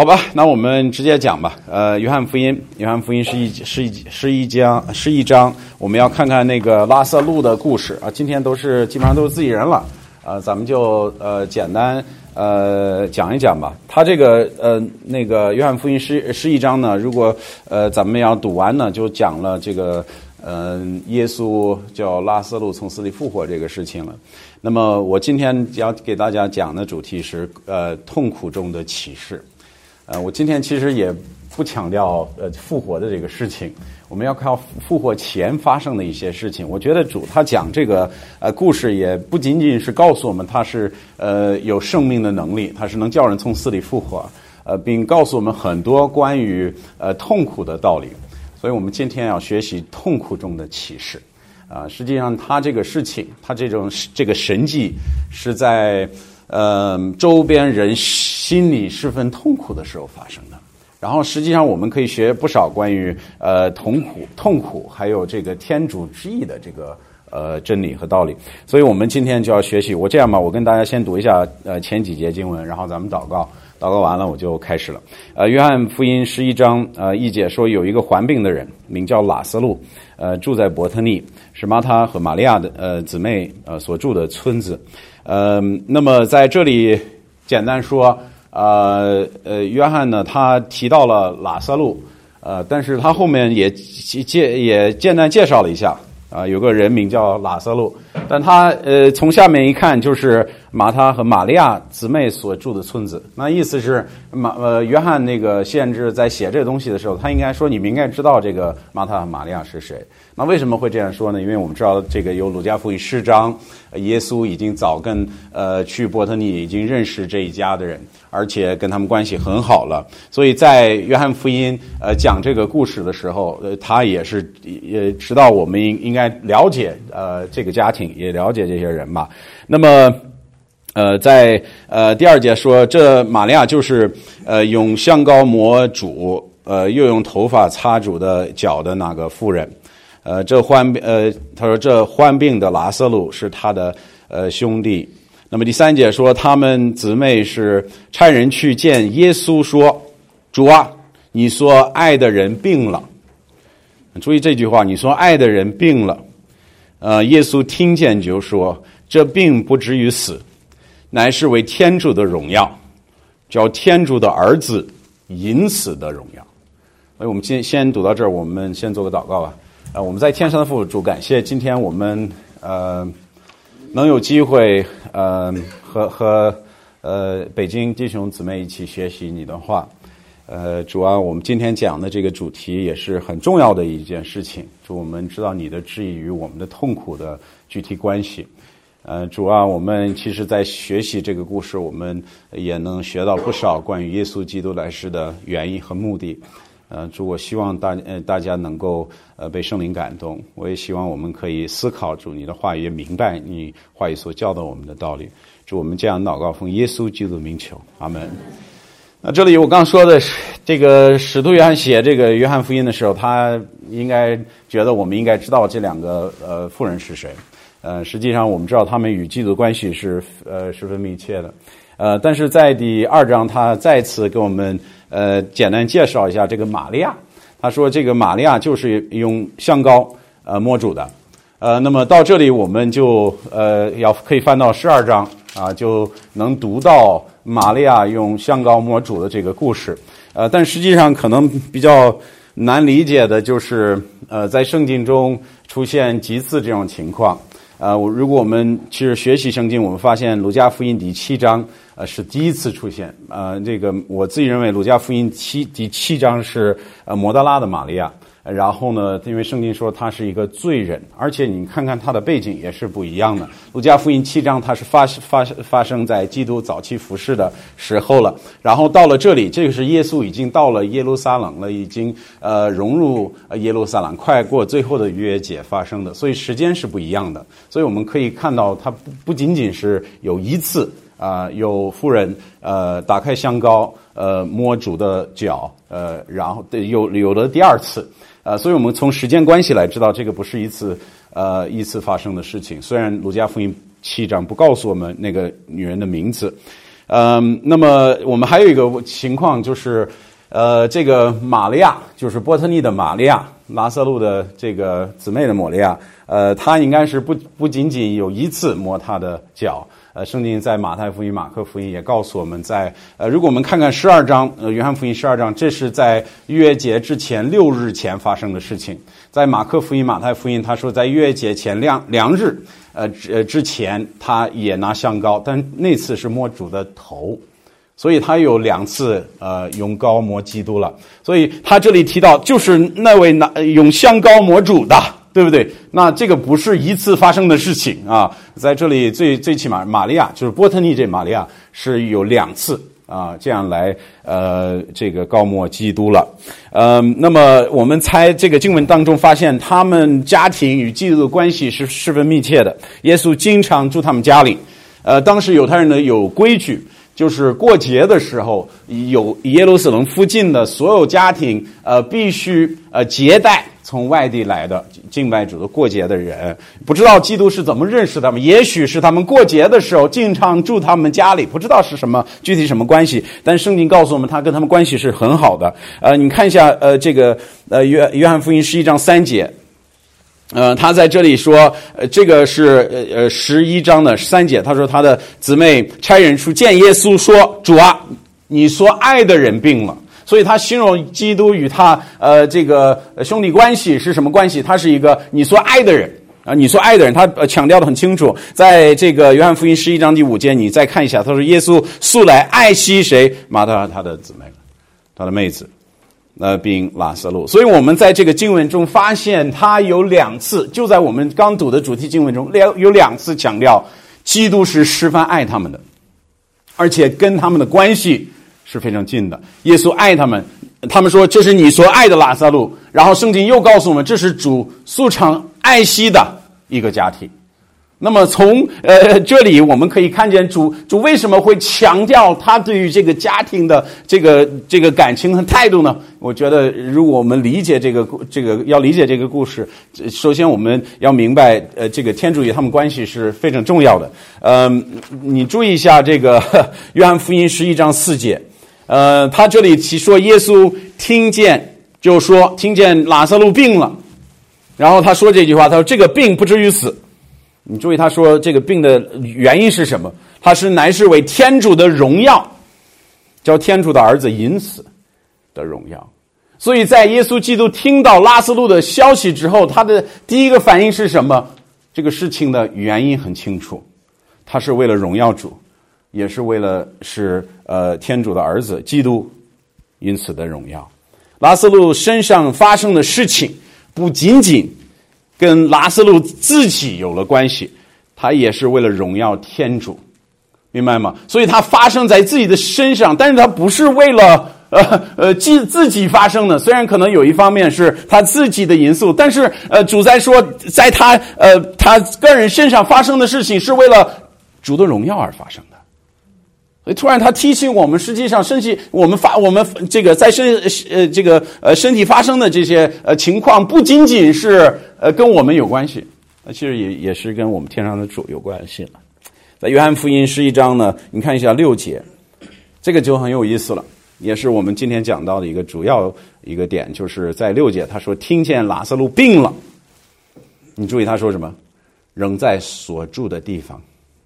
好吧，那我们直接讲吧。约翰福音是一章，我们要看看那个拉撒路的故事啊。今天基本上都是自己人了，咱们就简单讲一讲吧。他这个那个约翰福音是一章呢，如果咱们要读完呢，就讲了这个耶稣叫拉撒路从死里复活这个事情了。那么我今天要给大家讲的主题是痛苦中的启示。我今天其实也不强调复活的这个事情，我们要看复活前发生的一些事情。我觉得主他讲这个故事也不仅仅是告诉我们他是有生命的能力，他是能叫人从死里复活，并告诉我们很多关于痛苦的道理。所以我们今天要学习痛苦中的启示。实际上他这个事情，他这个神迹是在周边人心里十分痛苦的时候发生的。然后实际上我们可以学不少关于痛苦还有这个天主之意的这个真理和道理。所以我们今天就要学习。我这样吧，我跟大家先读一下前几节经文，然后咱们祷告完了我就开始了。约翰福音11章1节说，有一个患病的人名叫拉撒路，住在伯特利，是马他和玛利亚的姊妹所住的村子。那么在这里简单说，约翰呢他提到了拉撒路，但是他后面也简单介绍了一下，有个人名叫拉撒路，但他从下面一看就是马他和玛利亚姊妹所住的村子。那意思是约翰那个先知在写这个东西的时候，他应该说你们应该知道这个马他和玛利亚是谁。那为什么会这样说呢？因为我们知道这个有路加福音10章，耶稣已经早跟去伯特利已经认识这一家的人，而且跟他们关系很好了。所以在约翰福音讲这个故事的时候，他也知道我们应该了解这个家庭，也了解这些人吧。那么在第2节说，这玛利亚就是用香膏抹主又用头发擦主的脚的那个妇人。他说这患病的拉撒路是他的兄弟。那么第3节说，他们姊妹是差人去见耶稣说，主啊，你说爱的人病了。注意这句话，你说爱的人病了。耶稣听见就说，这病不至于死，乃是为天主的荣耀，叫天主的儿子因此的荣耀。所以我们先读到这儿，我们先做个祷告吧。我们在天上的父主，感谢今天我们能有机会和北京弟兄姊妹一起学习你的话。主啊，我们今天讲的这个主题也是很重要的一件事情。主，我们知道你的旨意与我们的痛苦的具体关系。主啊，我们其实在学习这个故事，我们也能学到不少关于耶稣基督来世的原因和目的。主，我希望大家能够被圣灵感动，我也希望我们可以思考主你的话语，也明白你话语所教导我们的道理。主，我们这样祷告奉耶稣基督名求，阿门。那这里我刚说的这个使徒约翰写这个约翰福音的时候，他应该觉得我们应该知道这两个妇人是谁。实际上我们知道他们与基督关系是十分密切的。但是在第2章他再次给我们简单介绍一下这个玛利亚。他说这个玛利亚就是用香膏抹主的。那么到这里我们就可以翻到12章就能读到玛利亚用香膏抹主的这个故事。但实际上可能比较难理解的就是在圣经中出现几次这种情况。如果我们其实学习圣经，我们发现路加福音第7章是第一次出现。这个我自己认为路加福音第7章是抹大拉的玛利亚。然后呢，因为圣经说他是一个罪人，而且你看看他的背景也是不一样的。路加福音7章它是发生在基督早期服侍的时候了。然后到了这里，这个是耶稣已经到了耶路撒冷了，已经融入耶路撒冷，快过最后的逾越节发生的，所以时间是不一样的。所以我们可以看到它不仅仅是有一次有妇人打开香膏摸主的脚，然后有了第2次。所以我们从时间关系来知道，这个不是一次发生的事情。虽然路加福音7章不告诉我们那个女人的名字， 那么我们还有一个情况就是，这个玛利亚，就是伯特利的玛利亚，拉撒路的这个姊妹的玛利亚，她应该是不仅仅有一次摸她的脚。圣经在马太福音、马可福音也告诉我们如果我们看看12章，约翰福音12章，这是在逾越节之前6日前发生的事情。在马可福音、马太福音，他说在逾越节前2日，之前他也拿香膏，但那次是摸主的头，所以他有2次用膏摸基督了。所以他这里提到就是那位用香膏摸主的。对不对？那这个不是一次发生的事情啊，在这里最起码玛利亚就是波特尼这玛利亚是有2次啊，这样来这个膏抹基督了。那么我们猜这个经文当中发现他们家庭与基督的关系是十分密切的，耶稣经常住他们家里。当时犹太人呢有规矩，就是过节的时候有耶路撒冷附近的所有家庭必须接待从外地来的敬拜主的过节的人。不知道基督是怎么认识他们，也许是他们过节的时候经常住他们家里，不知道是什么具体什么关系，但圣经告诉我们他跟他们关系是很好的。你看一下这个约翰福音11章3节，他在这里说这个是11章的3节，他说他的姊妹差人去见耶稣说，主啊，你所爱的人病了。所以他形容基督与他这个兄弟关系是什么关系？他是一个你所爱的人啊，你所爱的人，他强调的很清楚。在这个约翰福音11章第5节，你再看一下，他说耶稣素来爱惜谁？马大他的姊妹，他的妹子并拉撒路。所以我们在这个经文中发现他有2次，就在我们刚读的主题经文中有2次强调基督是十分爱他们的，而且跟他们的关系是非常近的。耶稣爱他们，他们说这是你所爱的拉撒路，然后圣经又告诉我们这是主素常爱惜的一个家庭。那么从这里我们可以看见主为什么会强调他对于这个家庭的这个感情和态度呢？我觉得如果我们理解这个要理解这个故事，首先我们要明白这个天主与他们关系是非常重要的。你注意一下这个约翰福音11章4节，他这里说耶稣听见拉撒路病了，然后他说这句话，他说这个病不至于死。你注意他说这个病的原因是什么？他是乃是为天主的荣耀，叫天主的儿子因死的荣耀。所以在耶稣基督听到拉撒路的消息之后，他的第一个反应是什么？这个事情的原因很清楚，他是为了荣耀主，也是为了使天主的儿子基督因此的荣耀。拉撒路身上发生的事情不仅仅跟拉撒路自己有了关系，他也是为了荣耀天主，明白吗？所以他发生在自己的身上，但是他不是为了自己发生的，虽然可能有一方面是他自己的因素，但是主在说在他个人身上发生的事情是为了主的荣耀而发生的。所以突然他提醒我们，实际上我们这个在身体发生的这些情况不仅仅是跟我们有关系，其实也是跟我们天上的主有关系了。在约翰福音11章呢，你看一下6节，这个就很有意思了，也是我们今天讲到的一个主要一个点，就是在6节他说听见拉撒路病了，你注意他说什么？仍在所住的地方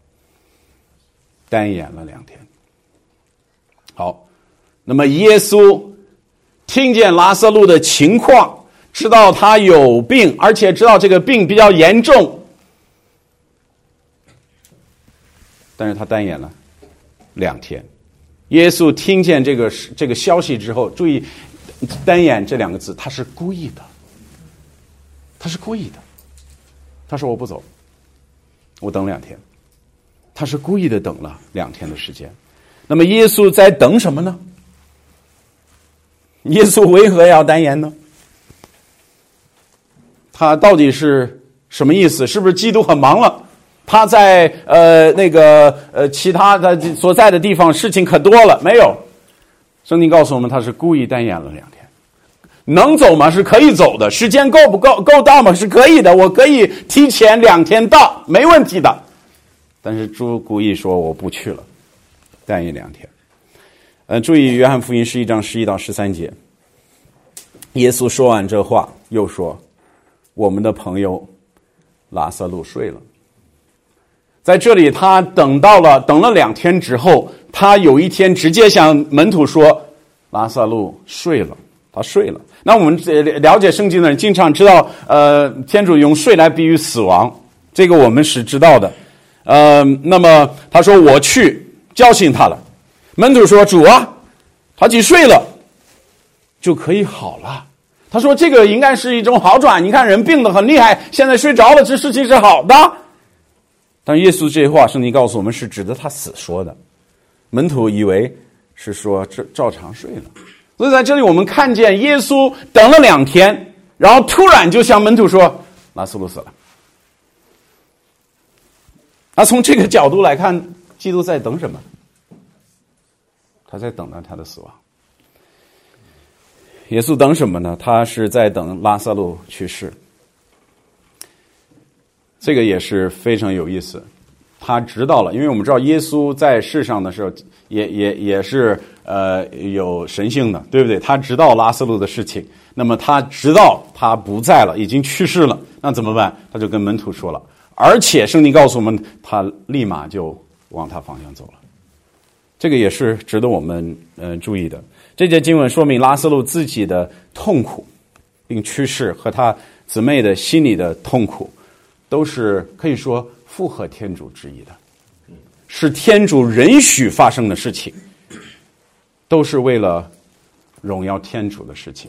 单眼了2天。好，那么耶稣听见拉撒路的情况，知道他有病，而且知道这个病比较严重，但是他单眼了2天。耶稣听见这个消息之后，注意单眼这2个字，他是故意的，他是故意的。他说我不走，我等2天。他是故意的等了2天的时间。那么耶稣在等什么呢？耶稣为何要单眼呢？他到底是什么意思？是不是基督很忙了？他在其他的所在的地方事情可多了？没有，圣经告诉我们他是故意单眼了2天。能走吗？是可以走的。时间够不够到吗？是可以的。我可以提前2天到，没问题的。但是主故意说我不去了， 待业2天。注意约翰福音11章11到13节，耶稣说完这话，又说：“我们的朋友拉撒路睡了。”在这里，他等了2天之后，他有一天直接向门徒说：“拉撒路睡了，他睡了。”那我们了解圣经的人经常知道，天主用睡来比喻死亡，这个我们是知道的。那么他说：“我去叫醒他了。”门徒说：“主啊，他既睡了，就可以好了。”他说：“这个应该是一种好转，你看人病得很厉害，现在睡着了，这事情是好的。”但耶稣这些话，圣经告诉我们是指的他死说的，门徒以为是说这照常睡了。所以在这里我们看见耶稣等了2天，然后突然就向门徒说：“拉撒路死了。”那从这个角度来看，基督在等什么？他在等待他的死亡。耶稣等什么呢？他是在等拉撒路去世。这个也是非常有意思，他知道了，因为我们知道耶稣在世上的时候也是有神性的，对不对？他知道拉撒路的事情，那么他知道他不在了，已经去世了，那怎么办？他就跟门徒说了，而且圣经告诉我们，他立马就往他方向走了。这个也是值得我们注意的。这节经文说明拉撒路自己的痛苦并去世和他姊妹的心里的痛苦，都是可以说符合天主旨意的，是天主允许发生的事情，都是为了荣耀天主的事情。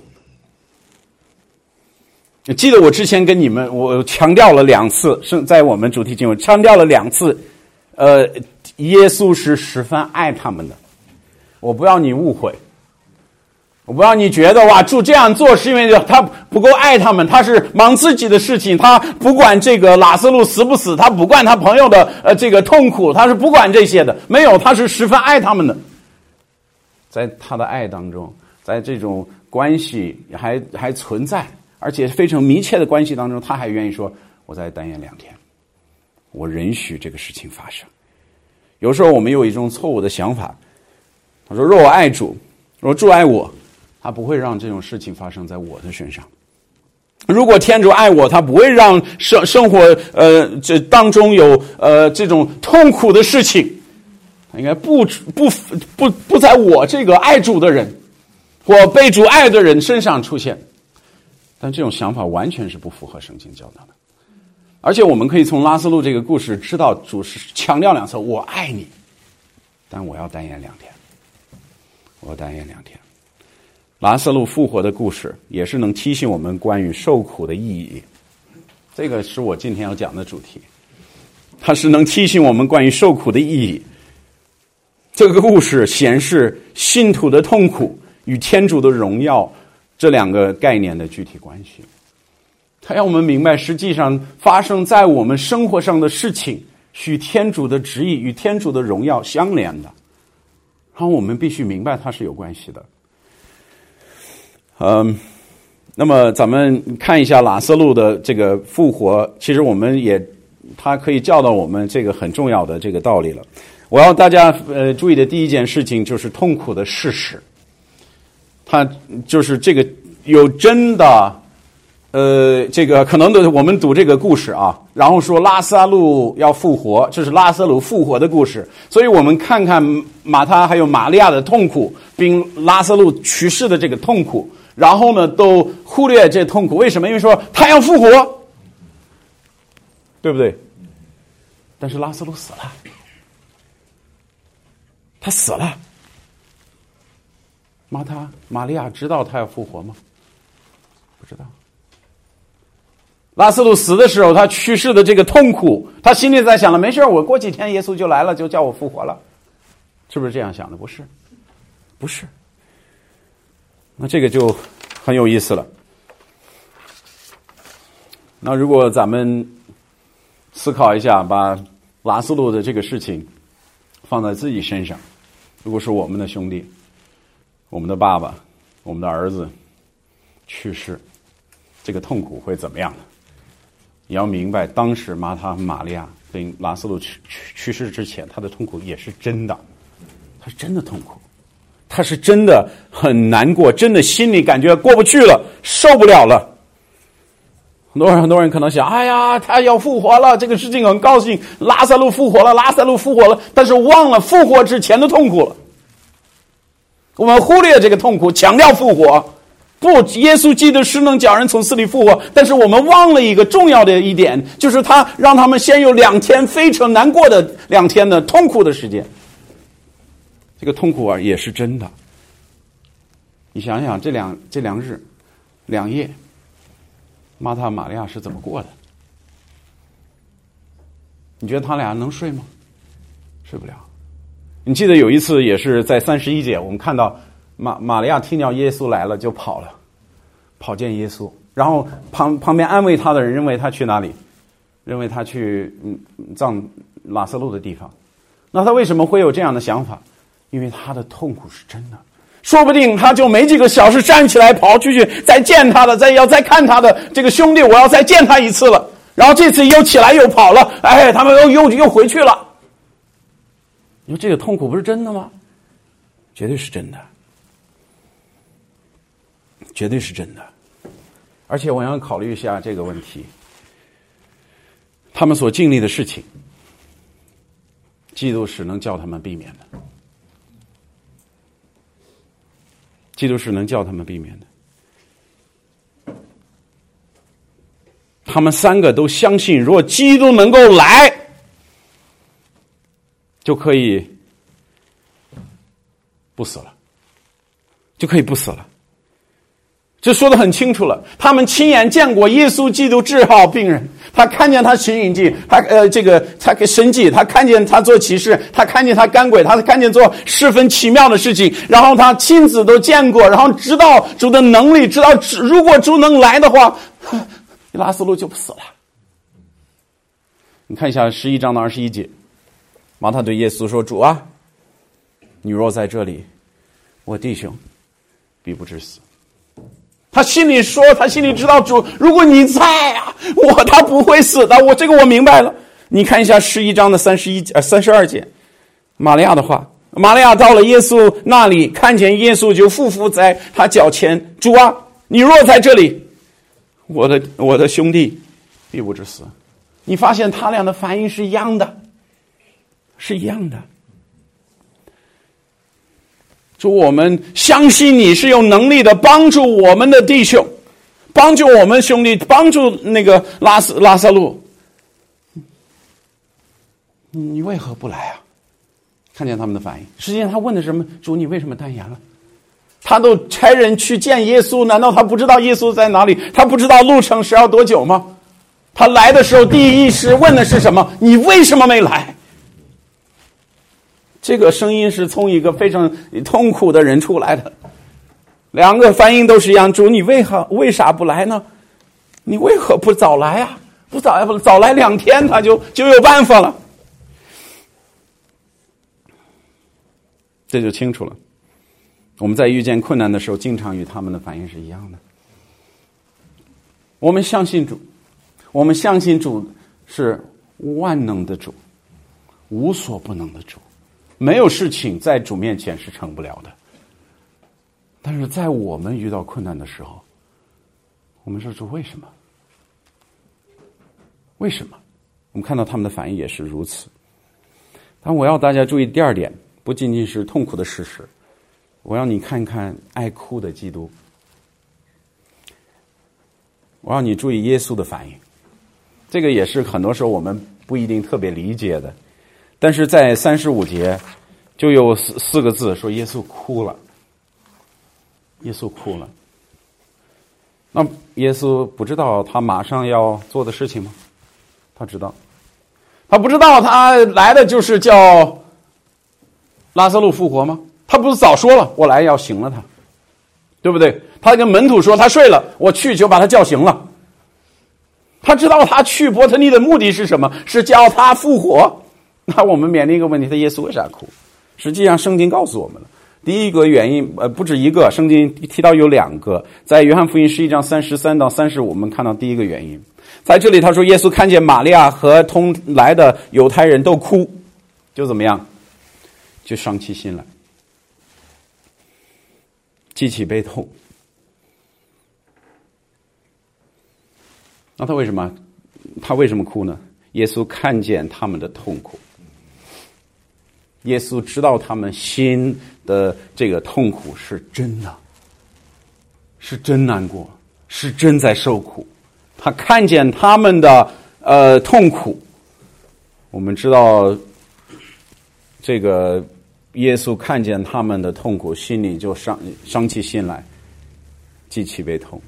记得我之前跟你们我强调了2次，在我们主题经文强调了2次，耶稣是十分爱他们的。我不要你误会，我不让你觉得哇，主这样做是因为他不够爱他们，他是忙自己的事情，他不管这个拉撒路死不死，他不管他朋友的这个痛苦，他是不管这些的。没有，他是十分爱他们的。在他的爱当中，在这种关系还存在，而且非常密切的关系当中，他还愿意说：“我再耽延2天，我允许这个事情发生。”有时候我们有一种错误的想法，他说：“若我爱主，若主爱我，他不会让这种事情发生在我的身上。如果天主爱我，他不会让生活这当中有这种痛苦的事情，他应该不在我这个爱主的人或被主爱的人身上出现。”但这种想法完全是不符合圣经教导的。而且我们可以从拉撒路这个故事知道，主是强调2次：我爱你，但我要耽延2天，我要耽延2天。拉撒路复活的故事也是能提醒我们关于受苦的意义，这个是我今天要讲的主题。它是能提醒我们关于受苦的意义。这个故事显示信徒的痛苦与天主的荣耀这2个概念的具体关系。它让我们明白，实际上发生在我们生活上的事情与天主的旨意与天主的荣耀相连的，然后我们必须明白它是有关系的。那么咱们看一下拉撒路的这个复活，其实我们他可以教导我们这个很重要的这个道理了。我要大家注意的第一件事情就是痛苦的事实，它就是这个有真的这个可能的，我们读这个故事啊，然后说拉撒路要复活，这是拉撒路复活的故事。所以我们看看马他还有玛利亚的痛苦，并拉撒路去世的这个痛苦，然后呢都忽略这痛苦。为什么？因为说他要复活，对不对？但是拉撒路死了，他死了。玛利亚知道他要复活吗？不知道。拉撒路死的时候，他去世的这个痛苦，他心里在想了，没事，我过几天耶稣就来了，就叫我复活了，是不是这样想的？不是，不是。那这个就很有意思了。那如果咱们思考一下，把拉撒路的这个事情放在自己身上，如果是我们的兄弟、我们的爸爸、我们的儿子去世，这个痛苦会怎么样呢？你要明白，当时玛利亚跟拉撒路去世之前，他的痛苦也是真的， 他是真的痛苦，他是真的很难过，真的心里感觉过不去了，受不了了。很多人可能想，哎呀，他要复活了，这个事情很高兴，拉撒路复活了，但是忘了复活之前的痛苦了。我们忽略这个痛苦，强调复活。不，耶稣基督是能叫人从死里复活，但是我们忘了一个重要的一点，就是他让他们先有2天非常难过的2天的痛苦的时间。这个痛苦啊，也是真的。你想想，这两日2夜，马塔玛利亚是怎么过的？你觉得他俩能睡吗？睡不了。你记得有一次也是在31节，我们看到玛利亚听到耶稣来了就跑了，跑见耶稣，然后旁边安慰他的人认为他去哪里？认为他去葬拉撒路的地方。那他为什么会有这样的想法？因为他的痛苦是真的。说不定他就没几个小时站起来跑出去再见他的，再看他的这个兄弟，我要再见他一次了。然后这次又起来又跑了，哎，他们又回去了。你说这个痛苦不是真的吗？绝对是真的，绝对是真的。而且我要考虑一下这个问题，他们所经历的事情，基督是能叫他们避免的，基督是能叫他们避免的。他们3个都相信，若基督能够来，就可以不死了，就可以不死了。这说得很清楚了，他们亲眼见过耶稣基督治好病人，他看见他行神迹，他神迹，他看见他做奇事，他看见他赶鬼，他看见做十分奇妙的事情，然后他亲自都见过，然后知道主的能力，知道如果主能来的话，拉撒路就不死了。你看一下11章的21节，马太对耶稣说：“主啊，你若在这里，我弟兄必不致死。”他心里说，他心里知道主，如果你在啊，他不会死的。我明白了。你看一下11章的32节，玛利亚的话。玛利亚到了耶稣那里，看见耶稣就俯伏在他脚前，主啊，你若在这里，我的兄弟必不致死。你发现他俩的反应是一样的，是一样的。主，我们相信你是有能力的，帮助我们的弟兄，帮助我们兄弟，帮助那个拉撒路。你为何不来啊？看见他们的反应，实际上他问的什么？主，你为什么单言了？他都差人去见耶稣，难道他不知道耶稣在哪里？他不知道路程是要多久吗？他来的时候第一时问的是什么？你为什么没来？这个声音是从一个非常痛苦的人出来的，2个反应都是一样。主，你为啥不来呢？你为何不早来啊？不早来2天，他就有办法了。这就清楚了。我们在遇见困难的时候，经常与他们的反应是一样的。我们相信主，我们相信主是万能的主，无所不能的主。没有事情在主面前是成不了的。但是在我们遇到困难的时候，我们说主为什么？为什么？我们看到他们的反应也是如此。但我要大家注意第2点，不仅仅是痛苦的事实，我要你看看爱哭的基督。我让你注意耶稣的反应，这个也是很多时候我们不一定特别理解的。但是在35节就有4个字说耶稣哭了，耶稣哭了。那耶稣不知道他马上要做的事情吗？他知道。他不知道他来的就是叫拉撒路复活吗？他不是早说了我来要醒了他，对不对？他跟门徒说他睡了，我去就把他叫醒了。他知道他去伯特利的目的是什么？是叫他复活。那我们面临一个问题，他耶稣为啥哭？实际上圣经告诉我们了，第一个原因不止一个，圣经提到有2个。在约翰福音11章33到35，我们看到第一个原因。在这里他说耶稣看见玛利亚和同来的犹太人都哭，就怎么样？就伤其心了。 记起悲痛。那他为什么哭呢？耶稣看见他们的痛苦，耶稣知道他们心的这个痛苦是真的，是真难过，是真在受苦。他看见他们的痛苦。我们知道这个耶稣看见他们的痛苦，心里就伤起心来，记起悲痛。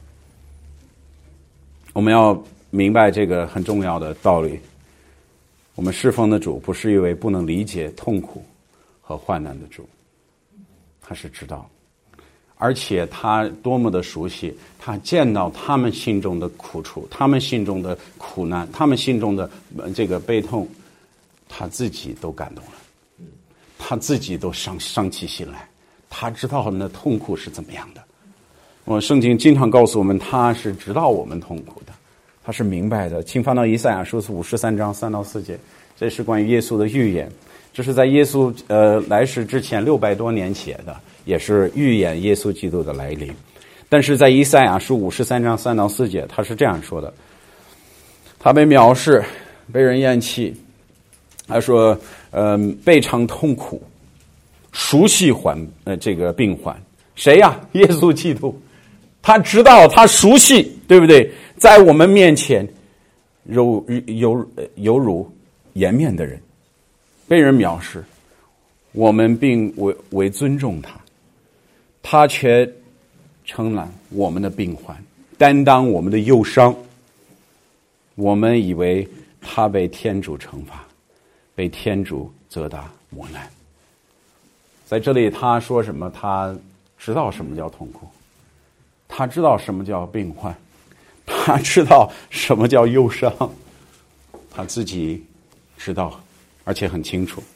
我们要明白这个很重要的道理。我们侍奉的主不是一位不能理解痛苦和患难的主，他是知道，而且他多么的熟悉，他见到他们心中的苦楚，他们心中的苦难，他们心中的这个悲痛，他自己都感动了，他自己都伤起心来，他知道他们的痛苦是怎么样的。圣经经常告诉我们，他是知道我们痛苦的，他是明白的。请翻到以赛亚书53章3到4节，这是关于耶稣的预言，这是在耶稣来世之前600多年写的，也是预言耶稣基督的来临。但是在以赛亚书53章3到4节，他是这样说的：他被藐视，被人厌弃。他说备尝痛苦，熟悉这个病患。谁呀？耶稣基督。他知道，他熟悉，对不对？在我们面前犹如颜面的人，被人藐视，我们并为尊重他，他却承揽我们的病患，担当我们的忧伤。我们以为他被天主惩罚，被天主责打磨难。在这里他说什么？他知道什么叫痛苦，他知道什么叫病患，他知道什么叫忧伤，他自己知道，而且很清楚。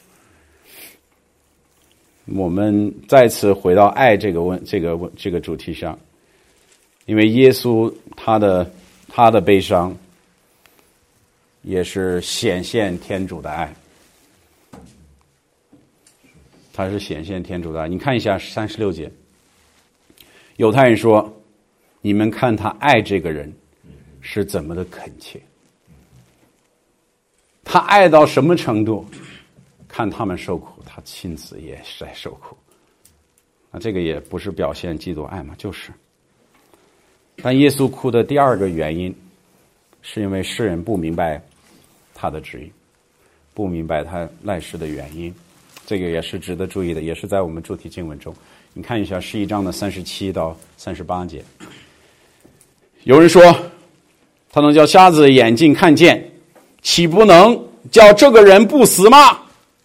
我们再次回到爱这个主题上，因为耶稣他的悲伤也是显现天主的爱，他是显现天主的爱。你看一下36节，犹太人说：“你们看他爱这个人是怎么的恳切，他爱到什么程度？看他们受苦，他亲自也是在受苦。”那这个也不是表现基督爱嘛，就是。但耶稣哭的第二个原因，是因为世人不明白他的旨意，不明白他来世的原因。这个也是值得注意的，也是在我们主题经文中。你看一下11章的37到38节。有人说，他能叫瞎子眼睛看见，岂不能叫这个人不死吗？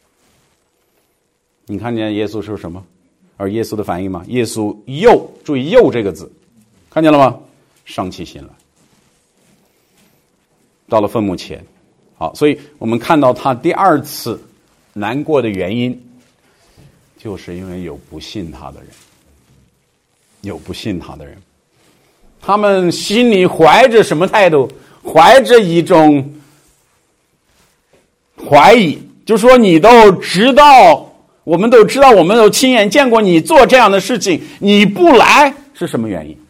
你看见耶稣是什么？而耶稣的反应吗？耶稣又，注意又这个字，看见了吗？伤起心来，到了坟墓前。好，所以我们看到他第二次难过的原因，就是因为有不信他的人，有不信他的人，他们心里怀着什么态度？怀着一种怀疑，就是说你都知道，我们都知道，我们都亲眼见过你做这样的事情，你不来是什么原因？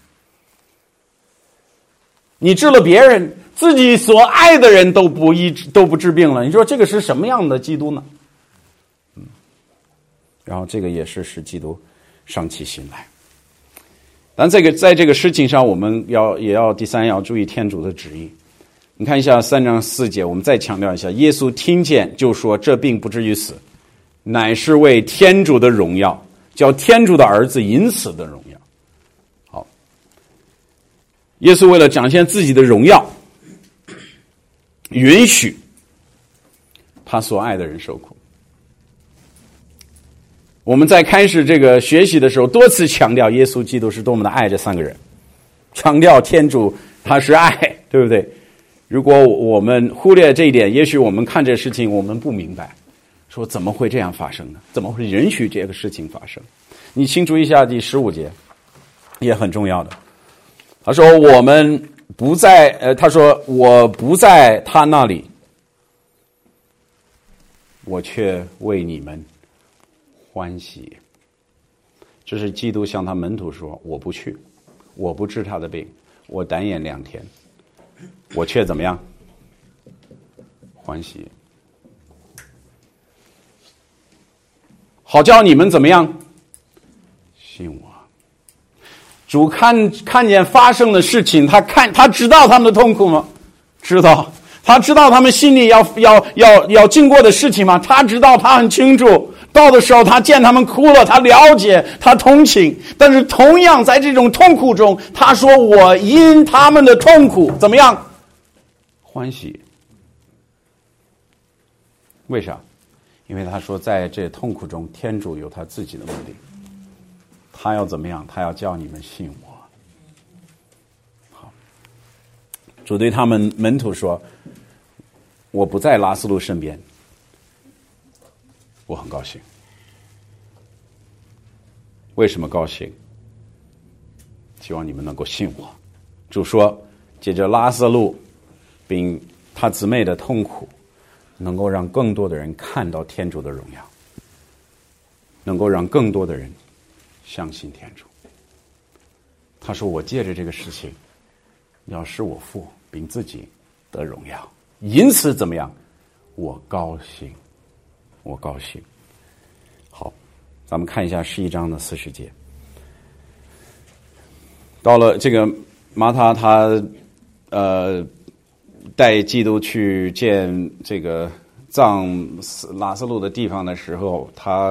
你治了别人，自己所爱的人都不治病了，你说这个是什么样的基督呢？然后这个也是使基督伤起心来。但在这个事情上，我们也要第三要注意天主的旨意。你看一下3章4节，我们再强调一下，耶稣听见就说：“这病不至于死，乃是为天主的荣耀，叫天主的儿子因此的荣耀。”好，耶稣为了展现自己的荣耀，允许他所爱的人受苦。我们在开始这个学习的时候，多次强调耶稣基督是多么的爱这三个人，强调天主他是爱，对不对？如果我们忽略这一点，也许我们看这事情我们不明白，说怎么会这样发生呢？怎么会允许这个事情发生？你清楚一下第15节也很重要的。他说我们不在他说我不在他那里，我却为你们欢喜。 这是基督向他门徒说，我不去，我不治他的病，我单眼2天，我却怎么样？欢喜，好叫你们怎么样？信我。主看见发生的事情，他知道他们的痛苦吗？知道。他知道他们心里要经过的事情吗？他知道，他很清楚。到的时候，他见他们哭了，他了解，他同情。但是同样在这种痛苦中，他说：“我因他们的痛苦怎么样？欢喜。”为啥？因为他说，在这痛苦中，天主有他自己的目的。他要怎么样？他要叫你们信我。好，主对他们门徒说：“我不在拉斯路身边，我很高兴。为什么高兴？希望你们能够信我。”主说，借着拉斯路并他姊妹的痛苦，能够让更多的人看到天主的荣耀，能够让更多的人相信天主。他说，我借着这个事情要使我父并自己得荣耀，因此怎么样？我高兴，我高兴。好，咱们看一下11章的40节。到了这个马塔，他带基督去见这个葬拉斯路的地方的时候，他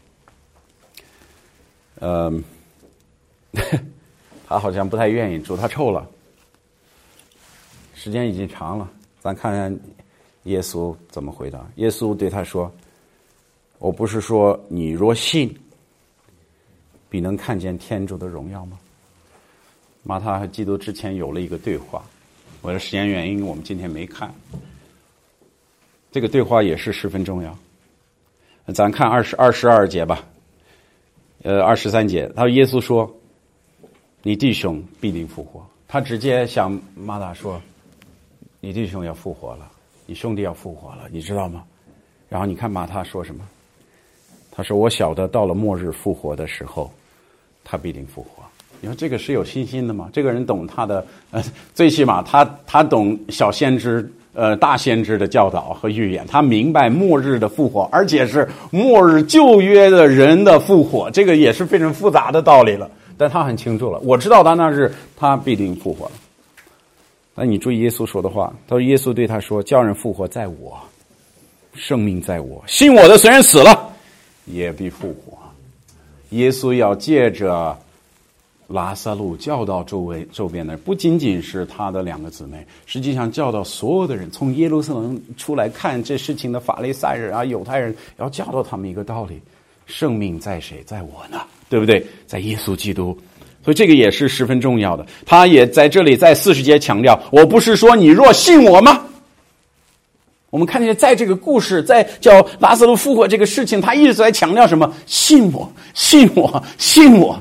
他好像不太愿意，主他臭了，时间已经长了。咱看看耶稣怎么回答。耶稣对他说，我不是说你若信必能看见天主的荣耀吗？马太和基督之前有了一个对话，为了时间原因我们今天没看。这个对话也是十分重要。咱看22节吧，23节，他说耶稣说，你弟兄必定复活。他直接向马大说，你弟兄要复活了，你兄弟要复活了，你知道吗？然后你看马太说什么？他说，我晓得到了末日复活的时候，他必定复活。你说这个是有信心的吗？这个人懂他的最起码他懂小先知大先知的教导和预言，他明白末日的复活，而且是末日旧约的人的复活，这个也是非常复杂的道理了。但他很清楚了，我知道他那日他必定复活了。那你注意耶稣说的话，他说耶稣对他说，叫人复活在我，生命在我，信我的虽然死了也必复活。耶稣要借着拉撒路教导周边的人，不仅仅是他的2个姊妹，实际上教导所有的人，从耶路撒冷出来看这事情的法利赛人啊、犹太人，要教导他们一个道理：生命在谁？在我呢，对不对？在耶稣基督。所以这个也是十分重要的。他也在这里在40节强调，我不是说你若信我吗？我们看见在这个故事，在叫拉撒路复活这个事情，他一直在强调什么？信我，信我，信我。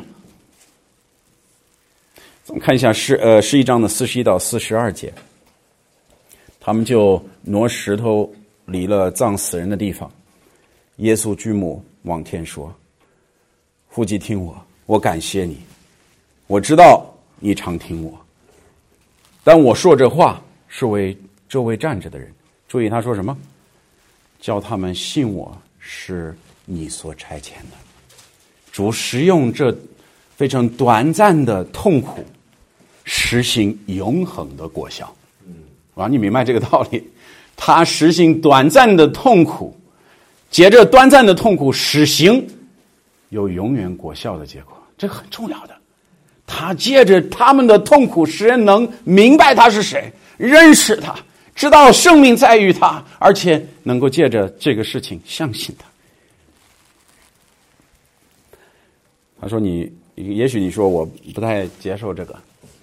我们看一下11章的41到42节，他们就挪石头离了葬死人的地方。耶稣举目往天说，父既听我，我感谢你，我知道你常听我，但我说这话是为周围站着的人。注意他说什么？叫他们信我是你所差遣的。主使用这非常短暂的痛苦实行永恒的果效。你明白这个道理？他实行短暂的痛苦，接着短暂的痛苦实行有永远果效的结果，这个很重要的。他借着他们的痛苦使人能明白他是谁，认识他，知道生命在于他，而且能够借着这个事情相信他。他说也许你说我不太接受这个，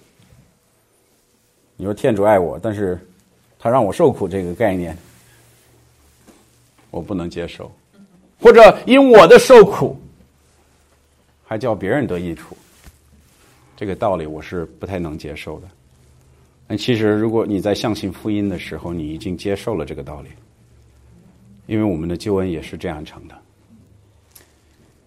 你说天主爱我，但是他让我受苦这个概念我不能接受，或者因我的受苦还叫别人得益处，这个道理我是不太能接受的。但其实如果你在相信福音的时候，你已经接受了这个道理，因为我们的救恩也是这样成的。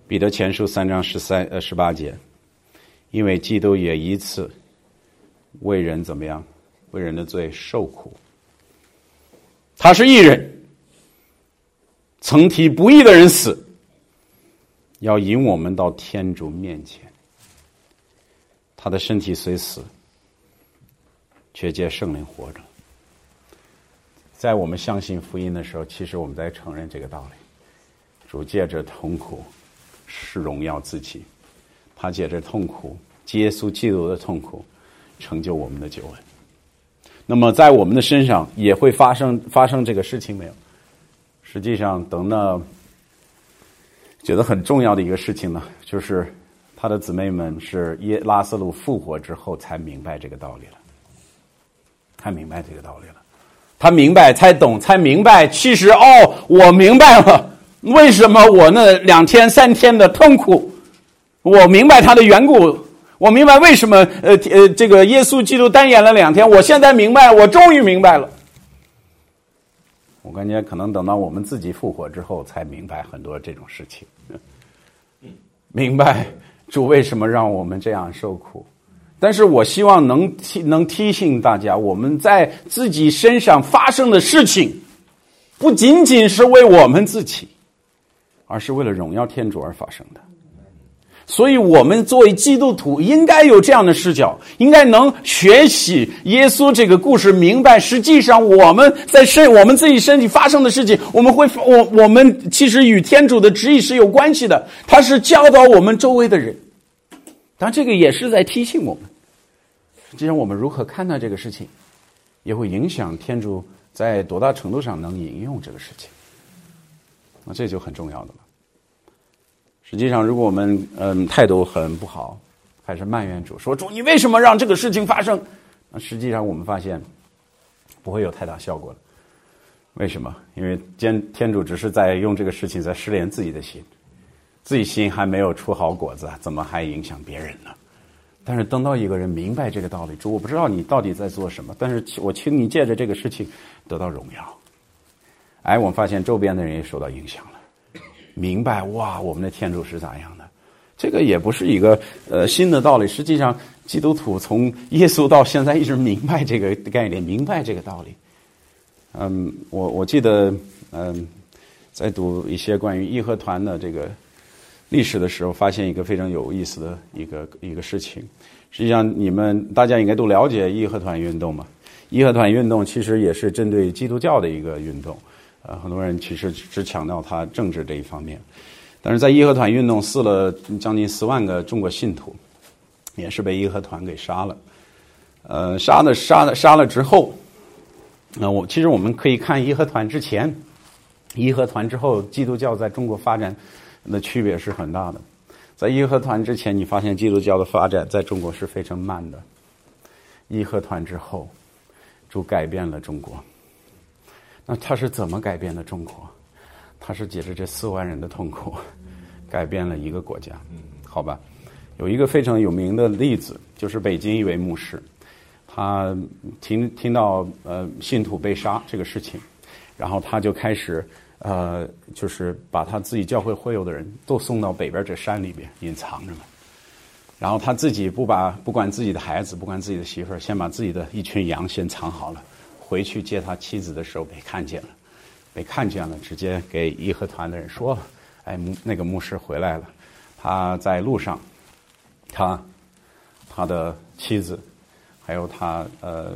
彼得前书3章18节，因为基督也一次为人怎么样？为人的罪受苦。他是义人，曾替不义的人死，要引我们到天主面前。他的身体虽死，却借圣灵活着。在我们相信福音的时候，其实我们在承认这个道理。主借着痛苦是荣耀自己，他借着痛苦，耶稣基督的痛苦，成就我们的救恩。那么在我们的身上也会发生这个事情没有？实际上，等到觉得很重要的一个事情呢，就是他的姊妹们是拉撒路复活之后才明白这个道理了，才明白这个道理了。他明白，才懂，才明白，其实我明白了，为什么我那2天3天的痛苦，我明白他的缘故，我明白为什么这个耶稣基督单演了2天，我现在明白，我终于明白了。我感觉可能等到我们自己复活之后，才明白很多这种事情，明白主为什么让我们这样受苦。但是我希望能提醒大家，我们在自己身上发生的事情，不仅仅是为我们自己，而是为了荣耀天主而发生的。所以我们作为基督徒应该有这样的视角，应该能学习耶稣这个故事，明白实际上我们自己身体发生的事情，我们其实与天主的旨意是有关系的，他是教导我们周围的人，当然这个也是在提醒我们，实际上我们如何看待这个事情，也会影响天主在多大程度上能引用这个事情，那这就很重要的了。实际上如果我们态度很不好，还是埋怨主，说主你为什么让这个事情发生，那实际上我们发现不会有太大效果了。为什么？因为天主只是在用这个事情在试炼自己的心，自己心还没有出好果子，怎么还影响别人呢？但是等到一个人明白这个道理，主我不知道你到底在做什么，但是我请你借着这个事情得到荣耀。我们发现周边的人也受到影响了，明白哇，我们的天主是咋样的。这个也不是一个新的道理，实际上基督徒从耶稣到现在一直明白这个概念，明白这个道理。我记得在读一些关于义和团的这个历史的时候，发现一个非常有意思的一个事情。实际上大家应该都了解义和团运动嘛。义和团运动其实也是针对基督教的一个运动，很多人其实只强调它政治这一方面，但是在义和团运动死了将近4万个中国信徒，也是被义和团给杀了。杀了之后，其实我们可以看义和团之前、义和团之后，基督教在中国发展的区别是很大的。在义和团之前，你发现基督教的发展在中国是非常慢的。义和团之后，主改变了中国。那他是怎么改变的中国？他是借着这4万人的痛苦，改变了一个国家。好吧，有一个非常有名的例子，就是北京一位牧师，他听到信徒被杀这个事情，然后他就开始就是把他自己教会会友的人都送到北边这山里边隐藏着了，然后他自己不管自己的孩子，不管自己的媳妇儿，先把自己的一群羊先藏好了，回去接他妻子的时候被看见了，直接给义和团的人说了，那个牧师回来了，他在路上，他的妻子还有他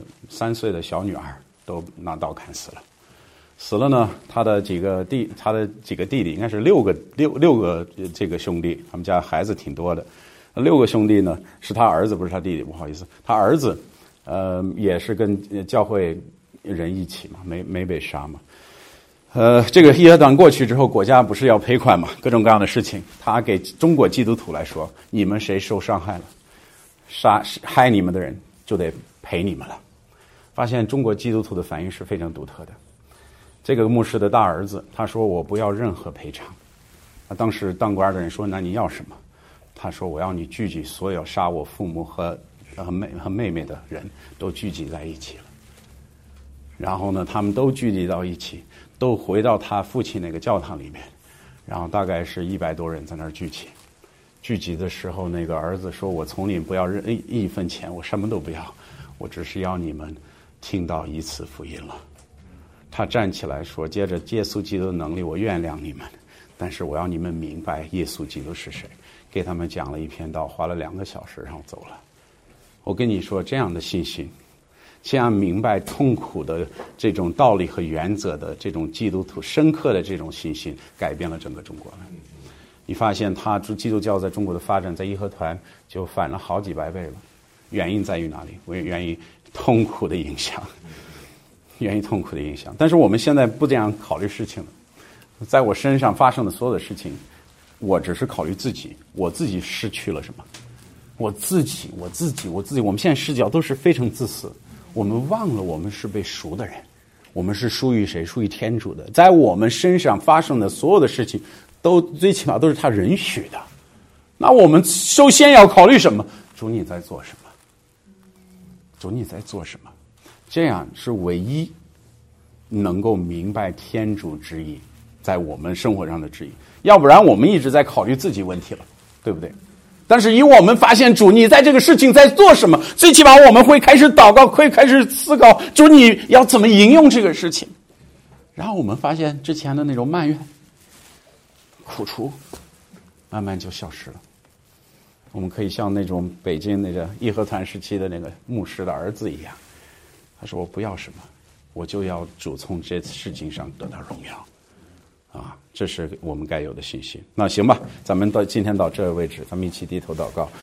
3岁的小女儿都拿刀砍死了。死了呢，他的几个弟弟，应该是六个这个兄弟，他们家孩子挺多的。6个兄弟呢是他儿子，不是他弟弟，不好意思，他儿子也是跟教会人一起嘛，没被杀嘛。这个义和团过去之后，国家不是要赔款嘛，各种各样的事情。他给中国基督徒来说，你们谁受伤害了，害你们的人就得赔你们了。发现中国基督徒的反应是非常独特的。这个牧师的大儿子他说我不要任何赔偿。当时当官的人说那你要什么？他说我要你聚集所有杀我父母和妹妹的人都聚集在一起了。然后呢他们都聚集到一起，都回到他父亲那个教堂里面， 然后大概是100多人在那儿聚集。聚集的时候，那个儿子说：“我从你不要一分钱，我什么都不要，我只是要你们听到一次福音了。”他站起来说：“借着耶稣基督的能力，我原谅你们，但是我要你们明白耶稣基督是谁。”给他们讲了一篇道，花了2个小时，然后走了。我跟你说，这样的信心，这样明白痛苦的这种道理和原则的这种基督徒深刻的这种信心，改变了整个中国了。你发现基督教在中国的发展，在义和团就翻了好几百倍了。原因在于哪里？源于痛苦的影响，源于痛苦的影响。但是我们现在不这样考虑事情了。在我身上发生的所有的事情，我只是考虑自己，我自己失去了什么？我自己。我们现在视角都是非常自私，我们忘了我们是被赎的人，我们是属于谁？属于天主的。在我们身上发生的所有的事情，都最起码都是他允许的。那我们首先要考虑什么？主你在做什么？主你在做什么？这样是唯一能够明白天主之意在我们生活上的旨意。要不然我们一直在考虑自己问题了，对不对？但是以我们发现主你在这个事情在做什么，最起码我们会开始祷告，会开始思考主你要怎么应用这个事情。然后我们发现之前的那种埋怨苦楚慢慢就消失了。我们可以像那种北京那个义和团时期的那个牧师的儿子一样，他说我不要什么，我就要主从这事情上得到荣耀。这是我们该有的信心。那行吧，咱们今天到这个位置，咱们一起低头祷告。